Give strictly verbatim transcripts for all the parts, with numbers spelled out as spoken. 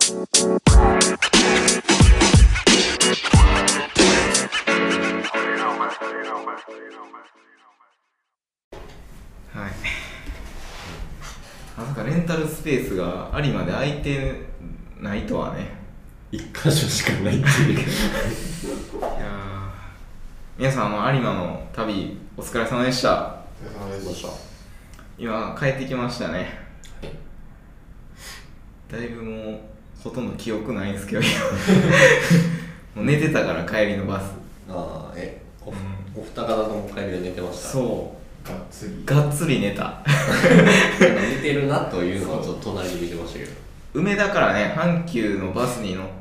はい。まさかレンタルスペースが有馬で空いてないとはね。 一箇所しかないっていう。いやー、皆さん、あの有馬の旅お疲れ様でした。 お疲れ様でした。 今帰ってきましたね。はい、だいぶもうほとんど記憶ないんですけどもう寝てたから帰りのバス。 ああ、え、お、うん、お二方とも帰りで寝てました。 そう、 がっつりがっつり寝た寝てるなというのはちょっと隣で見てましたけど、 梅田からね、阪急のバスに乗って、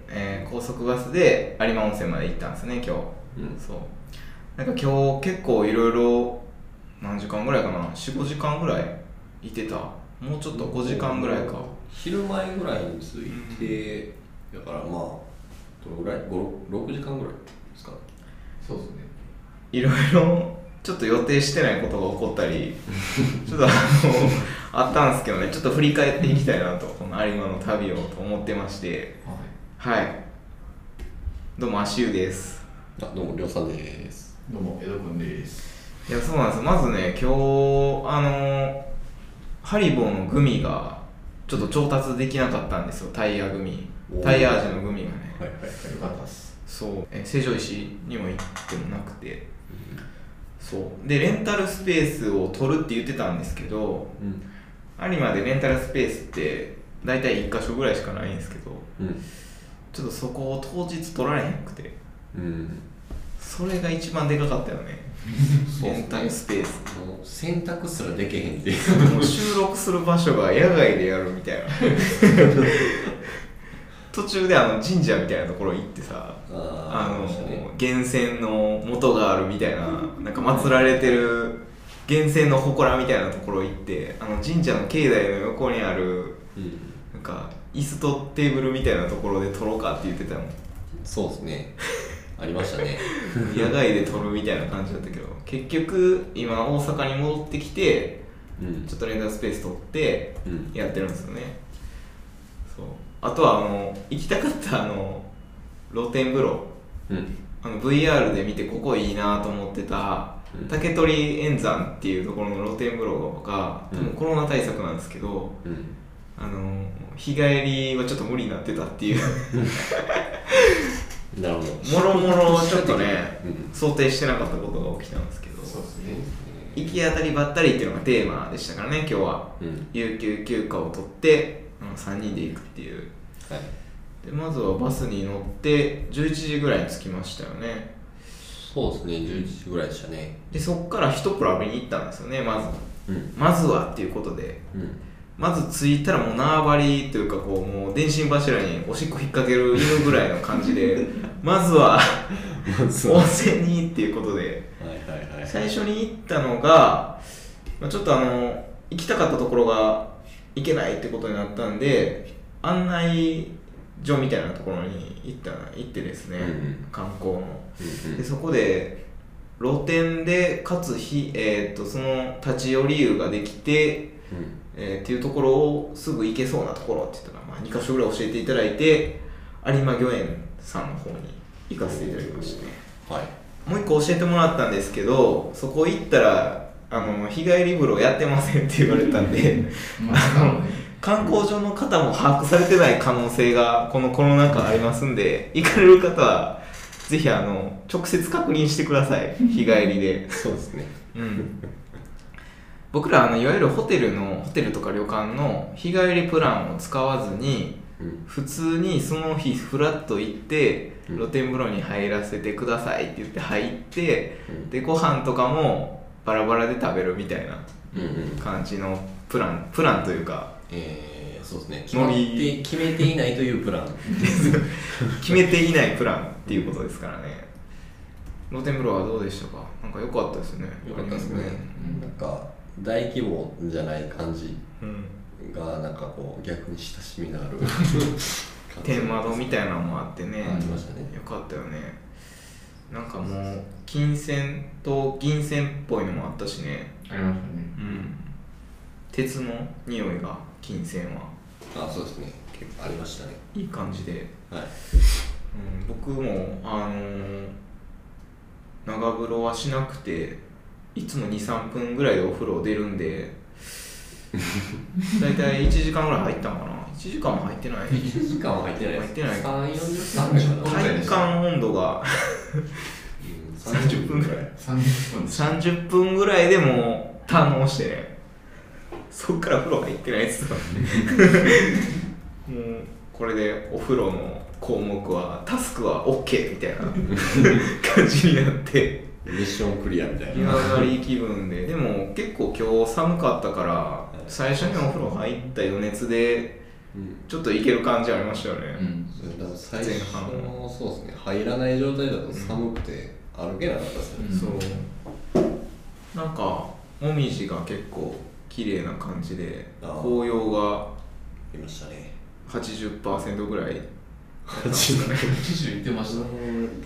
えー、高速バスで有馬温泉まで行ったんですね、今日。うん、そう。なんか今日結構いろいろ何時間ぐらいかな、よん、ごじかんぐらいいてた。もうちょっとごじかんぐらいか。 昼前ぐらいに着いて、うん、だからまあどのぐらい ご、ろくじかんぐらいですか。 そうですね。いろいろちょっと予定してないことが起こったりちょっとあのあったんですけどね、ちょっと振り返っていきたいなと、この有馬の旅をと思ってまして、はい、はい、どうも足湯です。 あ、どうもりょうさんです。 どうも江戸くんです。 いや、そうなんです。まずね、今日あのハリボーのグミがちょっと調達できなかったんですよ。タイヤグミ、タイヤ味のグミがね。 はいはいはい、よかったです。 そう、え成城石にも行ってもなくて、うん、そうでレンタルスペースを取るって言ってたんですけど、うん、有馬でレンタルスペースって大体いっかしょぐらいしかないんですけど、うん、ちょっとそこを当日取られへんくて、うん、それが一番でかかったよねレンタルスペース選択すらできへんってもう収録する場所が野外でやるみたいな途中であの神社みたいなところ行ってさ、ああの、ね、源泉の元があるみたいな、なんか祀られてる源泉の祠みたいなところ行って、あの神社の境内の横にある、うん、なんか椅子とテーブルみたいなところで撮ろうかって言ってたもん。 そうですね、ありましたね野外で撮るみたいな感じだったけど、結局今大阪に戻ってきて、うん、ちょっとレンタルスペース取ってやってるんですよね、うん、そう。あとはあの行きたかったあの露天風呂、うん、あの ブイアール で見てここいいなと思ってた、うん、竹取円山っていうところの露天風呂が、うん、多分コロナ対策なんですけど、うん、あの日帰りはちょっと無理になってたっていうなるほど、 もろもろちょっとね、うん、想定してなかったことが起きたんですけど、そうですね、行き当たりばったりっていうのがテーマでしたからね今日は、うん、有給休暇を取ってさんにんで行くっていう、はい、でまずはバスに乗ってじゅういちじぐらいに着きましたよね。 そうですね、じゅういちじぐらいでしたね。 でそっから一プラ見に行ったんですよね、まず、うん、まずはっていうことで、うん、まず着いたらもう縄張りというかこうもう電信柱におしっこ引っ掛ける犬ぐらいの感じでまずは温泉にっていうことで、はいはいはい、最初に行ったのが、まあ、ちょっとあの行きたかったところが行けないってことになったんで、案内所みたいなところに行った行ってですね、うん、観光の、うんうん、でそこで露店でかつひ、えー、とその立ち寄り湯ができて、うんえー、っていうところをすぐ行けそうなところって言ったら、まあ、にかしょぐらい教えていただいて、有馬御苑さんの方に行かせていただきましたね、はい、もう一個教えてもらったんですけど、そこ行ったらあの日帰り風呂やってませんって言われたんであの観光所の方も把握されてない可能性がこのコロナ禍ありますんで、行かれる方はぜひあの直接確認してください、日帰りでそうですね、うん、 僕らあのいわゆるホテルのホテルとか旅館の日帰りプランを使わずに、うん、普通にその日フラッと行って、うん、露天風呂に入らせてくださいって言って入って、うん、でご飯とかもバラバラで食べるみたいな感じのプラン、プランというか、 えー、そうですね、決まって決めていないというプラン決めていないプランっていうことですからね。露天風呂はどうでしたか？なんか良かったですよね。 良かったですね、うん、なんか大規模じゃない感じがなんかこう逆に親しみのある天窓みたいなのもあってね、 ありましたね。 よかったよね。なんかもう金線と銀線っぽいのもあったしね。 ありましたね、 うん、鉄の匂いが金線はあ、そうですね、 ありましたね。 いい感じで、 はい、 うん、僕もあのー、長風呂はしなくていつも にさんぷんぐらいでお風呂出るんでだいたいいちじかんぐらい入ったのかないちじかんも入ってないいちじかんも入ってないです。 入ってないさん、よんじゅっぷんぐらい体感温度がさんじゅっぷんぐらいさんじゅっぷんさんじゅっぷんぐらいでもう堪能してね、そっから風呂入ってないっすよもうこれでお風呂の項目はタスクは OK みたいな感じになってミッションクリアみたい湯な上がり気分で、でも結構今日寒かったから最初にお風呂入った余熱でちょっといける感じありましたよね、 うん、 だから最初のそうですね、入らない状態だと寒くて歩けなかったですよね、 うん、そうなんかもみじが結構綺麗な感じで紅葉がいましたねはちじゅっパーセント ぐらいはちじゅういってました。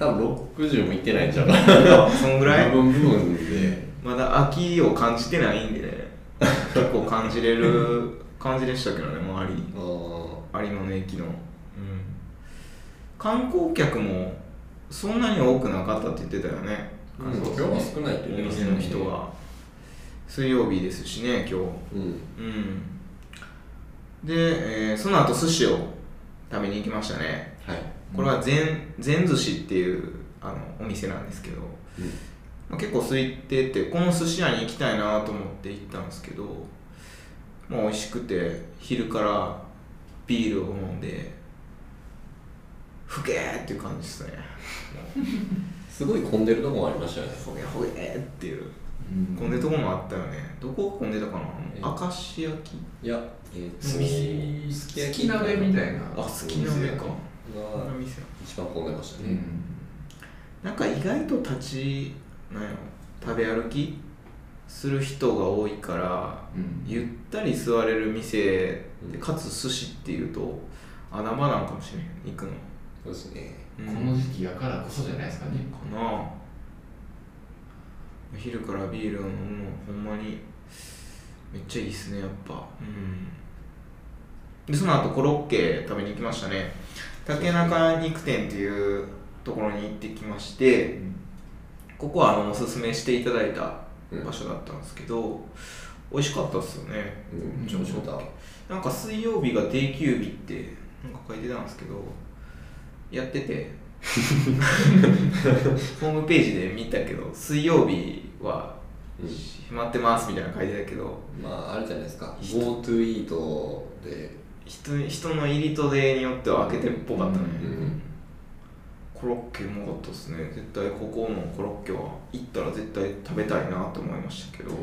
多分ろくじゅうもいってないんちゃうかなそのぐらい部分部分でまだ秋を感じてないんでね結構感じれる感じでしたけどね、周り有馬の駅の、うん、観光客もそんなに多くなかったって言ってたよね、 うん、今日は少ないって言っておましたね。 店の人は水曜日ですしね今日、うんうん、 で、えー、その後寿司を食べに行きましたね、 はい、 これは善善寿司っていうあのお店なんですけど、 うん、 まあ、結構空いててこの寿司屋に行きたいなと思って行ったんですけど、まあ、美味しくて昼からビールを飲んでふけーっていう感じですねすごい混んでるとこもありましたよね。 ほげほげーっていう、 うん、 混んでるとこもあったよね。どこが混んでたかな、明石焼きいや、えー、 店すき鍋みたいな、 あ、すき鍋かが一番混んでましたね、 うん、 なんか意外と立ちなんやろ食べ歩きする人が多いから、うん、ゆったり座れる店でかつ寿司っていうと穴場なんかもしれん、行くの。 そうですね、 うん、この時期やからこそじゃないですかね。 かなあ、昼からビールを飲むのほんまにめっちゃいいっすね、やっぱ。うん、でその後コロッケ食べに行きましたね。竹中肉店っていうところに行ってきまして、うん、ここはあのおすすめしていただいた場所だったんですけど、うん、美味しかったっすよね。 うん、ちょちょっとなんか水曜日が定休日ってなんか書いてたんですけど、やっててホームページで見たけど水曜日は閉まってますみたいな書いてたけど、 まああれじゃないですか、 GoTo イートで人, 人の入りと出によっては開けてるっぽかったね、うん、コロッケうまかったですね。絶対ここのコロッケは行ったら絶対食べたいなと思いましたけど、うんうん、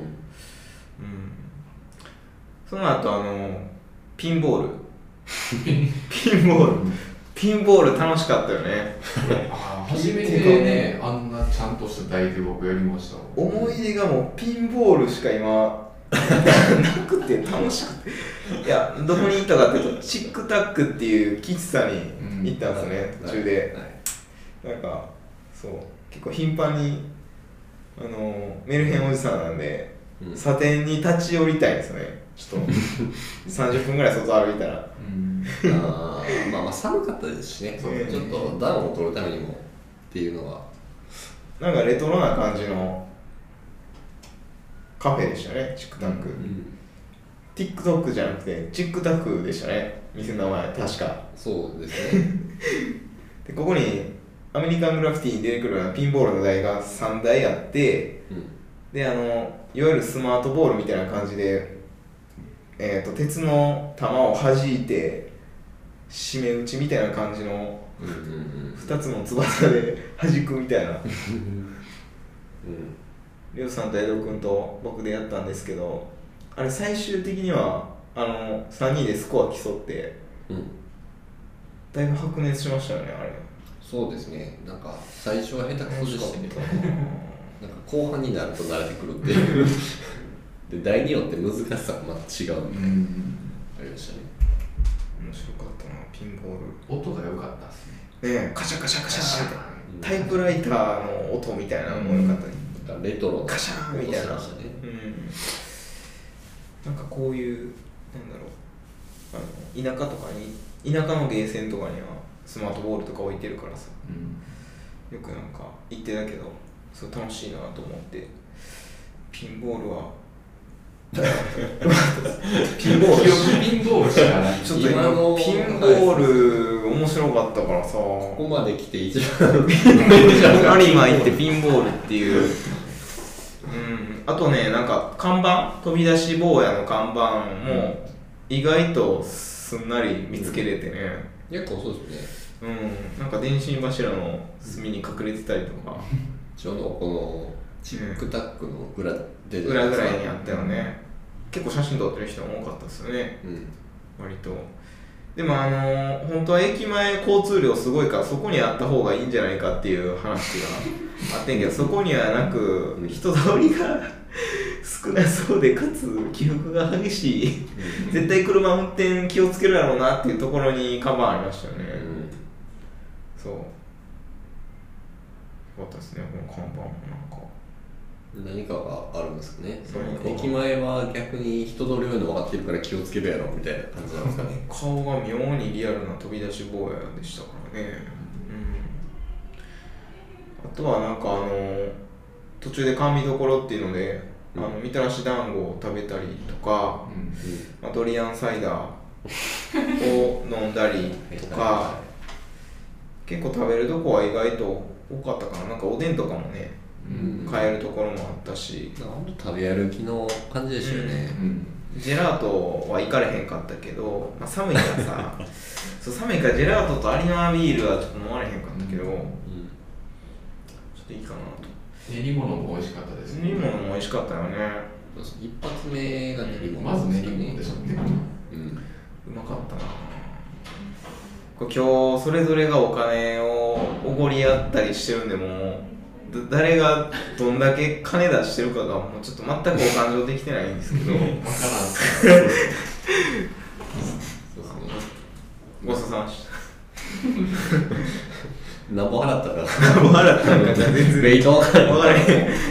その後あのピンボールピンボールピンボール楽しかったよねあ初めてね、あんなちゃんとした台で僕やりました。 思い出がもうピンボールしか今なくて楽しくて、いやどこに行ったかっていうとチックタックっていう喫茶に行ったんですよね、うん、途中で、はいはい、なんかそう結構頻繁にあのメルヘンおじさんなんで、うん、サテンに立ち寄りたいんですよね。ちょっとさんじゅっぷんぐらい外歩いたら、 うん、あまあまあ寒かったですしね、ちょっと暖を取るためにもっていうのはなんかレトロな感じのカフェでしたね、チックタック、うん、TikTok じゃなくてチックタックでしたね、店の名前確か。 そうですねでここにアメリカングラフィティに出てくるようなピンボールの台がさんだいあって、うん、であのいわゆるスマートボールみたいな感じでえー、と鉄の球を弾いて締め打ちみたいな感じのふたつの翼で弾くみたいな、うん、りょうさんと江戸君と僕でやったんですけど、あれ最終的にはあのさんにんでスコア競って、うん、だいぶ白熱しましたよねあれ。 そうですね、なんか最初は下手くそでしたけどなんか後半になると慣れてくるっていうで台によって難しさがまた違うみたいな、うん、ありましたね。 面白かったなピンボール。 音が良かったですね。 ねえカシャカシャカシャってタイプライターの音みたいなのも良かったね、 うん、レトロカシャーみたいな、ね、うん、なんかこういうなんだろうあの田舎とかに行っ田舎のゲーセンとかにはスマートボールとか置いてるからさ、うん、よくなんか行ってたけどすごい楽しいなと思って。ピンボールはピンボールピンボールしかないちょっと今のピンボール面白かったからさ、 ここまで来て一番有馬行ってピンボールっていう、うん、あとね、なんか看板、飛び出し坊やの看板も意外とすんなり見つけれてね、 うん、結構そうですね、 うん、なんか電信柱の隅に隠れてたりとか、 ちょうどこのチックタックの裏で裏ぐらいにあったよね、うん、結構写真撮ってる人も多かったですよね、うん、割と。でもあのー、本当は駅前交通量すごいからそこにあった方がいいんじゃないかっていう話があってんけど、そこにはなく人通りが少なそうで、かつ起伏が激しい、うん、絶対車運転気をつけるやろうなっていうところに看板ありましたよね、うん、そうよかったですね、この看板もなんか何かがあるんですかね。その駅前は逆に人通り多いの分かってるから気をつけるやろみたいな感じなんですかね。 顔が妙にリアルな飛び出し坊やでしたからね、うん、あとはなんかあの途中で甘味どころっていうので、うん、あのみたらし団子を食べたりとか、うん、まあ、ドリアンサイダーを飲んだりとか結構食べるとこは意外と多かったかな。なんかおでんとかもね、うん、買えるところもあったし、 ほんと食べ歩きの感じでしたよね、 うんうん、ジェラートは行かれへんかったけど、まあ、寒いからさそう寒いからジェラートと有馬ビールはちょっと飲まれへんかったけど、うんうん、ちょっといいかなと。 練り物も美味しかったですね。 練り物も美味しかったよね。 一発目が練り物、 まず練り物でしょって、 うん、うまかったな。今日それぞれがお金をおごり合ったりしてるんで、も誰がどんだけ金出してるかがもうちょっと全くお感情できてないんですけど分からんそうですね、ごちそうさまでした何本払ったか何本払ったのか全然レイト分から分からへん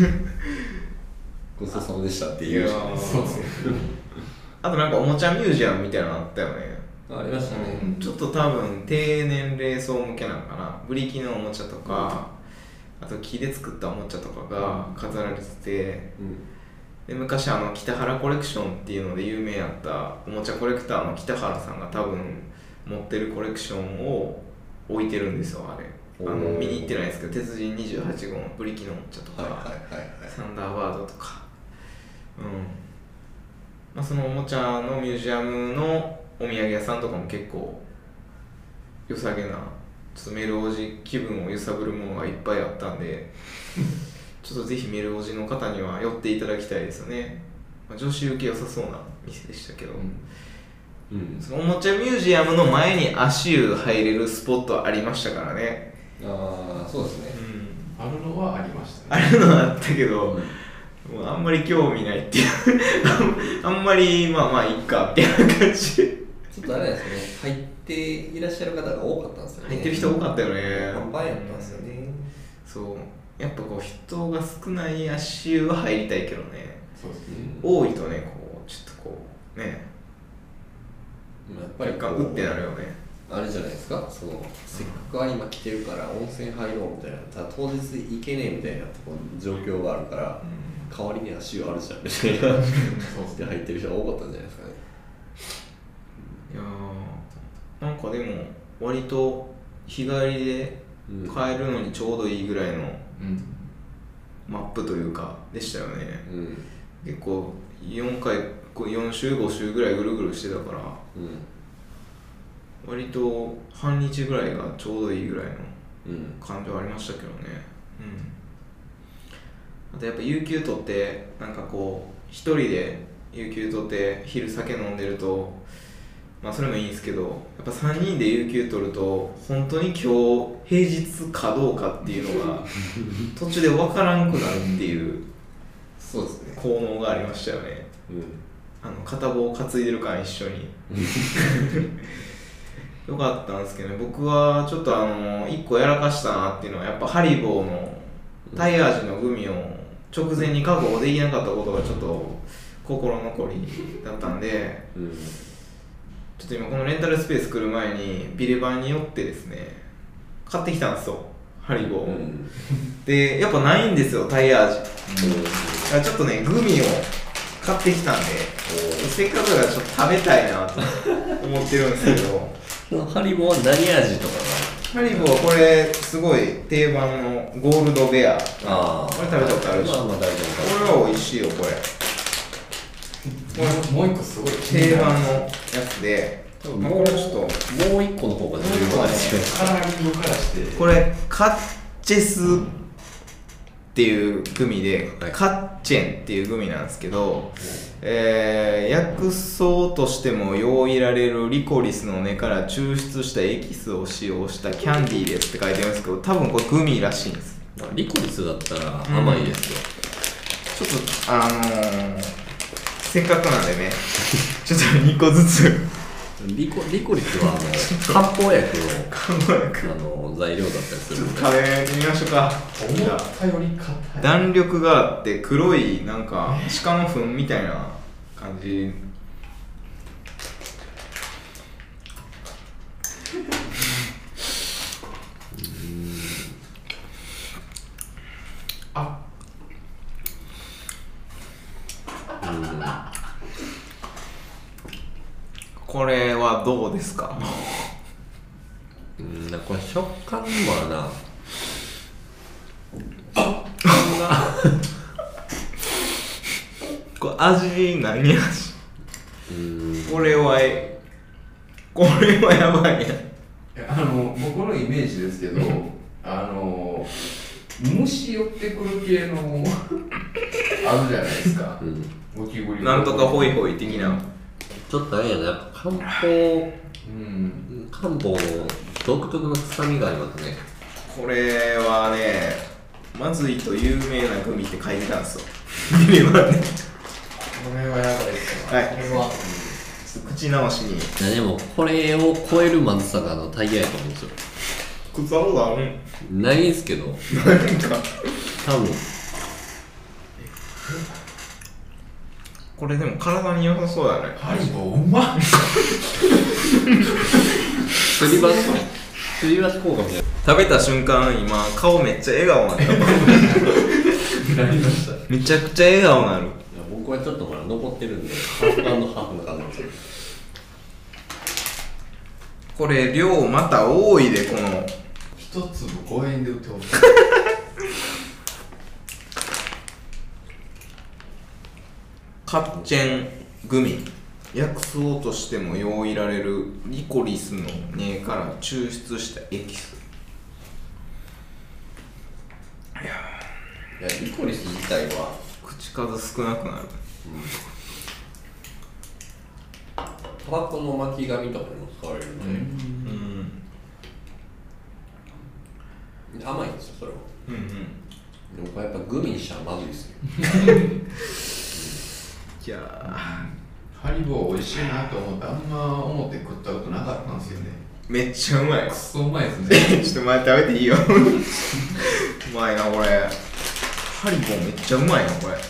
ごちそうさまでしたっていう。 そうですね。 あとなんかおもちゃミュージアムみたいなのあったよね。 ありましたね、 うん、ちょっと多分低年齢層向けなのかな。ブリキのおもちゃとか、うん、あと木で作ったおもちゃとかが飾られてて、うん、で昔あの北原コレクションっていうので有名やったおもちゃコレクターの北原さんが多分持ってるコレクションを置いてるんですよ。あれあの見に行ってないですけど、鉄人にじゅうはち号のブリキのおもちゃとか、はいはいはいはい、サンダーバードとか、うんまあ、そのおもちゃのミュージアムのお土産屋さんとかも結構良さげな、ちょっとメルおじ気分を揺さぶるものがいっぱいあったんでちょっとぜひメルおじの方には寄っていただきたいですよね、まあ、女子受け良さそうな店でしたけど、うんうん、そのおもちゃミュージアムの前に足湯入れるスポットありましたからね。 ああそうですね、 うん、あるのはありましたね。 あるのはあったけど、うんもうあんまり興味ないっていうあんまりまあまあいいかっていう感じでちょっとあれですね、入っていらっしゃる方が多かったんですよね。 入ってる人多かったよね。 半端やったんですよね、 うん、そうやっぱこう人が少ない足湯は入りたいけどね。 そうですね、 多いとねこうちょっとこうねやっぱり若干うってなるよね。 あれじゃないですか、そのせっかく今来てるから温泉入ろうみたいな、ただ当日行けねえみたいな状況があるから、うん、代わりに足湯あるじゃんみたいなそうで入ってる人が多かったんじゃないですかね。 いやーなんかでも割と日帰りで帰るのにちょうどいいぐらいのマップというかでしたよね、うん、結構よんかいよん週ご週ぐらいぐるぐるしてたから、うん割と半日ぐらいがちょうどいいぐらいの感じはありましたけどね、うん、あとやっぱ有給取ってなんかこう一人で有給取って昼酒飲んでるとまあそれもいいんですけどやっぱさんにんで有給取ると本当に今日平日かどうかっていうのが途中で分からんくなるっていうそうですね効能がありましたよね、うん、あの片棒担いでる感一緒によかったんですけどね。僕はちょっとあのいっこやらかしたなっていうのはやっぱハリボーのタイ味のグミを直前に確保できなかったことがちょっと心残りだったんで、うん、 ちょっと今このレンタルスペース来る前にビレバンに寄ってですね買ってきたんですよ、ハリボー、うん、でやっぱないんですよタイヤ味、うん、だからちょっとねグミを買ってきたんでせっかくだからちょっと食べたいなと思ってるんですけどハリボーは何味とかハリボーはこれすごい定番のゴールドベア、 あこれ食べたことあるし、 まあまあ大丈夫、 これは美味しいよこれこれもう一個すごい定番のやつで、 まあ、これちょっともう一個の方が重要なんですよ。カラーリングからしてこれカッチェスっていうグミで、はい、カッチェンっていうグミなんですけど、えー、薬草としても用いられるリコリスの根から抽出したエキスを使用したキャンディーですって書いてるんですけど、多分これグミらしいんです。 リコリスだったら甘いですよ、 うん、ちょっとあのー、せっかくなんでねちょっとにこずつリコ、リコリスはあの漢方薬のあの材料だったりするので食べてみましょうか。 思ったより硬い、 弾力があって黒いなんか鹿の糞みたいな感じあうんこれはどうですか？ うんこれ食感もあな食感がこれ味何味？ うんこれはこれはやばいね。 あの僕のイメージですけどあの虫寄ってくる系のあるじゃないですか、うん、ゴキブリなんとかホイホイ的な、 ちょっとあれやな、漢方、うん、漢方の独特の臭みがありますね。 これはね、まずいと有名なグミって書いてたんですよビリバンねこれはやばいですね。 はい、これは口直しに。いやでもこれを超えるまずさがあのタイヤやと思うんですよ。 靴あるだろうないんすけど、なんか多分これでも体に良さそうだね。 ハリボーうまっすり鉢すり鉢効果みたいな。 食べた瞬間今顔めっちゃ笑顔になったなりました。 めちゃくちゃ笑顔になる。 いや僕はちょっとほら残ってるんでハーフ&ハーフな感じですよ。 これ量また多いで、この一粒ごえんで売ってほしいカッチェングミ、薬草としても用いられるリコリスの根から抽出したエキス。いやいやリコリス自体は口数少なくなる、うん、 タバコの巻き紙とかにも使われるので、うんうん、甘いんですよそれは、うんうん、でもこれやっぱグミにしたらまずいですよいやハリボー美味しいなと思ってあんま思って食ったことなかったんですよね。 めっちゃうまい。 くそうまいですねちょっと待って食べていいようまいなこれ。ハリボーめっちゃうまいなこれ。いや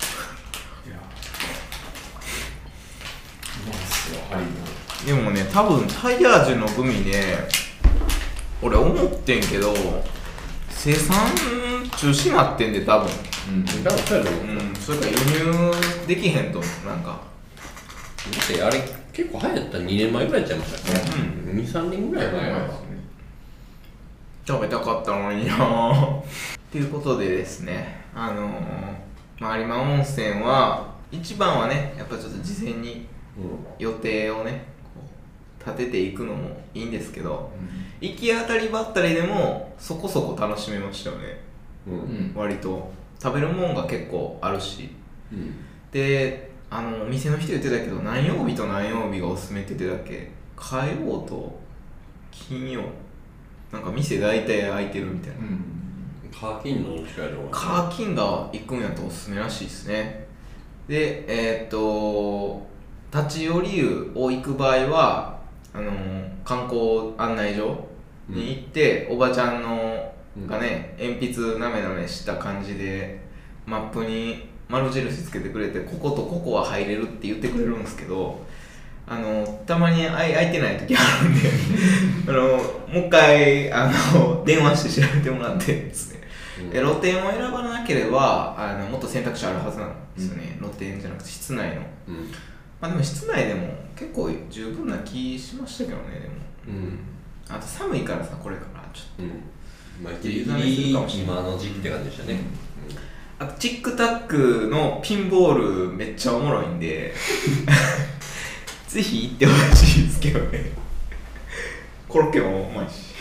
うまいっすよハリボー。でもね多分タイヤ味のグミね、俺思ってんけど生産中止になってんで多分。 うん、多分そうやろ。 うん、それから輸入できへんとなんか。 だってあれ結構早かったらにねんまえぐらいちゃいましたね。うん、に、さんねんぐらい前ですね。 食べたかったのになぁということでですね、あのー、有馬温泉は一番はねやっぱちょっと事前に予定をねこう立てていくのもいいんですけど、うん、行き当たりばったりでもそこそこ楽しめましたよね、うん、割と食べるもんが結構あるし、うん、であのお店の人言ってたけど何曜日と何曜日がおすすめって言ってたっけ。火曜と金曜なんか店大体開いてるみたいな、うん、 カーキンの近いのカーキンが行くんやとおすすめらしいですね。でえー、っと立ち寄り湯を行く場合はあの観光案内所に行って、うん、おばちゃんのがね、うん、鉛筆なめなめした感じでマップに丸印つけてくれてこことここは入れるって言ってくれるんですけど、 あのたまに空い空いてない時あるんであのもう一回あの電話して調べてもらってですね、うん、で露店を選ばなければあのもっと選択肢あるはずなんですよね、うん、露店じゃなくて室内の、うん、まあでも室内でも結構十分な気しましたけどねでも、うん、あと寒いからさこれからちょっと、うんまあ、ギリギリ今の時期って感じでしたね、 うん、あとチックタックのピンボールめっちゃおもろいんでぜひ行ってほしいですけどねコロッケもうまいし、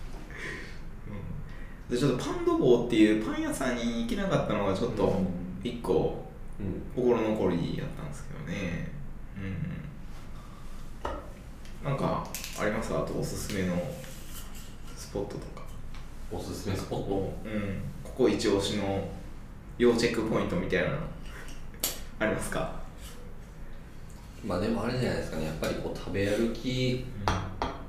うん、でちょっとパンドボーっていうパン屋さんに行けなかったのがちょっと一個心残りやったんですけどね、うん、なんかありますあとおすすめのスポットとかおすすめスポット、 うん、ここ一押しの要チェックポイントみたいなのありますか？ まあでもあれじゃないですかね、やっぱりこう食べ歩き、うん、なん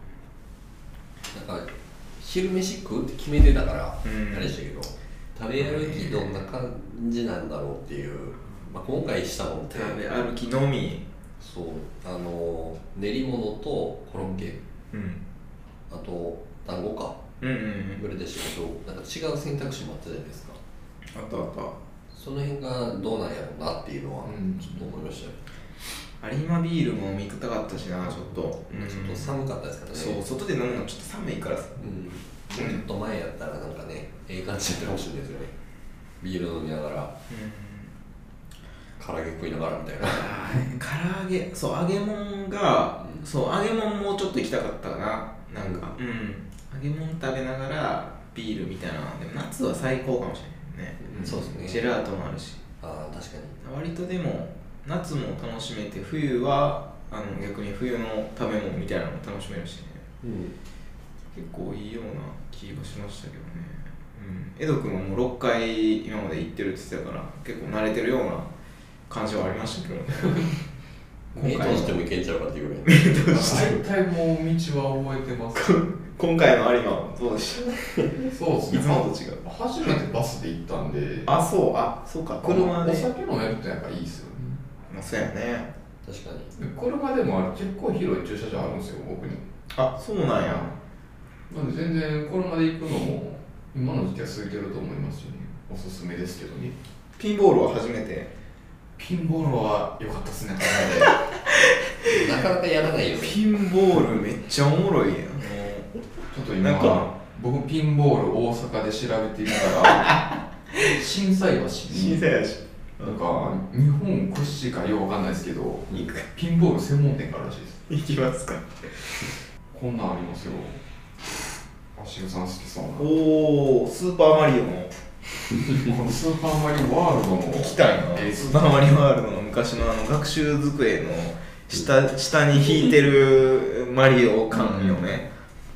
か昼飯食うって決めてたから、うん、あれでしたけど、食べ歩きどんな感じなんだろうっていう、まあ、今回したのって食べ歩きのみそうあの練り物とコロッケ、うん、あと団子か、うんうんうん、ぐらいでしたけど、なんか違う選択肢もあったじゃないですか。 あったあった。 その辺がどうなんやろうなっていうのはちょっと思いましたよ、 うん、有馬ビールも飲みたかったしな、ちょっと、 うん、ちょっと寒かったですからね。そう、外で飲むのちょっと寒いからさ、 うん、ちょっと前やったらなんかね、ええ感じで楽しいんですよね。ビール飲みながら、うん、唐揚げ食いながらみたいな。 唐揚げ、そう揚げ物が、うん、そう揚げ物もちょっと行きたかったかな、なんか、うん、うん、揚げ物食べながらビールみたいな。でも夏は最高かもしれないね、 うん、そうですね。 ジェラートもあるし、 ああ確かに割とでも夏も楽しめて、冬はあの逆に冬の食べ物みたいなのも楽しめるしね、うん、結構いいような気がしましたけどね、うん、江戸君はもうろっかい今まで行ってるって言ってたから結構慣れてるような感じはありましたけどね目通してもいけんちゃうかっていうぐらい大体もう道は覚えてます今回の有馬はどうでしたそうですね、いつもと違う。初めてバスで行ったんで、 あ、そう、あ、そうか、車でお酒飲めるってやっぱいいですよね。 まあ、そうやね。 確かに。 車でもあれ結構広い駐車場あるんですよ、僕に。 あ、そうなんや。 なんで全然車で行くのも今の時期は空いてると思いますしね、おすすめですけどね。 ピンボールは初めて？ ピンボールは良かったですね、 なかなかやらないよね。 ピンボールめっちゃおもろいやん。 ちょっと今僕ピンボール大阪で調べてみたら心斎橋に心斎橋なんか日本屈指かよくわかんないですけどピンボール専門店があるらしいです。 行きますか。 こんなんありますよ。足湯さん好きそうな。 おお、スーパーマリオのこのスーパーマリオワールドの行きたいな。スーパーマリオワールドの昔のあの学習机の下下に引いてるマリオ感よね。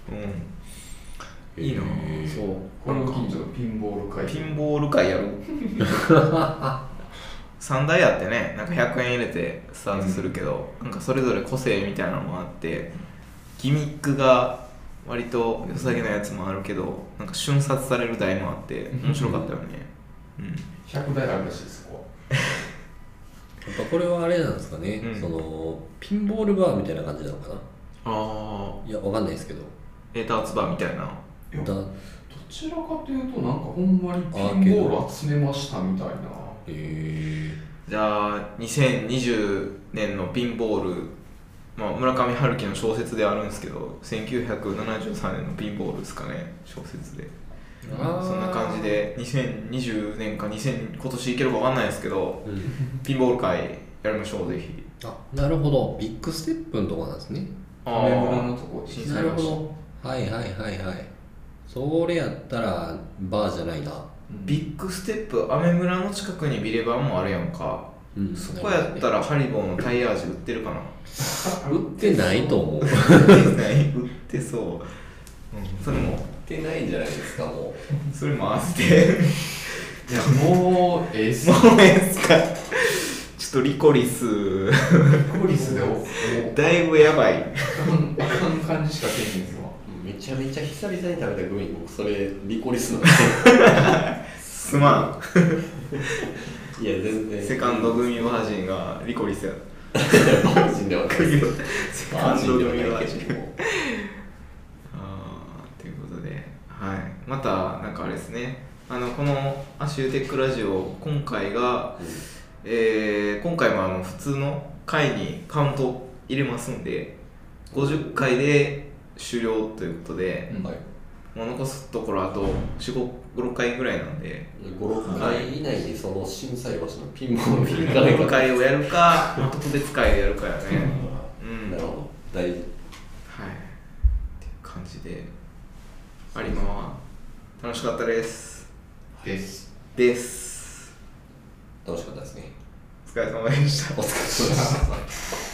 うん、いいなぁ。そう。 この近所のピンボール会。 ピンボール会やる。さんだいあってね、なんかひゃくえん入れてスタートするけど、うん、なんかそれぞれ個性みたいなのもあって、ギミックが割と良さげなやつもあるけど、なんか瞬殺される台もあって面白かったよね。 うん。ひゃくだいあるらしいです、ここは。 やっぱこれはあれなんですかね、うん、そのピンボールバーみたいな感じなのかな。ああ。 いや、わかんないですけど。 エーターツバーみたいな。 だどちらかというとなんかほんまにピンボール集めましたみたいな。 へえ。 じゃあにせんにじゅうねんのピンボール、まあ、村上春樹の小説であるんですけどせんきゅうひゃくななじゅうさんねんのピンボールですかね、小説で。あそんな感じでにせんにじゅうねんかにせん今年いけるかわかんないですけど、うん、ピンボール会やりましょう、ぜひ。 あ、なるほど、ビッグステップのとこなんですね。 ああ、村のとこになるほど。はいはいはいはい。それやったらバーじゃないな。 ビッグステップ、アメ村の近くにビレバンもあるやんか、うん、そこやったらハリボーのタイヤ味売ってるかな。 売ってないと思う。売ってない、売ってそう、うん、それも売ってないんじゃないですか、もう。それも合わせていや、もうええっすもうええっすか。ちょっとリコリスリコリスでだいぶやばい。 あかん感じしかけへんですわ。 めちゃめちゃ久々に食べたグミ、僕それリコリスなんすまん。 いや全然セカンドグミバージンがリコリスや。 バージンではないですセカンド組はバージンではないけどあーということで、はい、またなんかあれですね、あのこのアシューテックラジオ今回が、うん、えー、今回もあの普通の回にカウント入れますんでごじゅっかいで終了ということで、うん、はい、もう残すところあとよん、ご、ろっかいぐらいなんでご、ろっかい以内にその心斎橋のピンポンピンポン会をやるか特別会でやるかやね、 うん、なるほど大事、はい、っていう感じで有馬は楽しかったですですです楽しかったですね。 お疲れ様でしたお疲れ様でした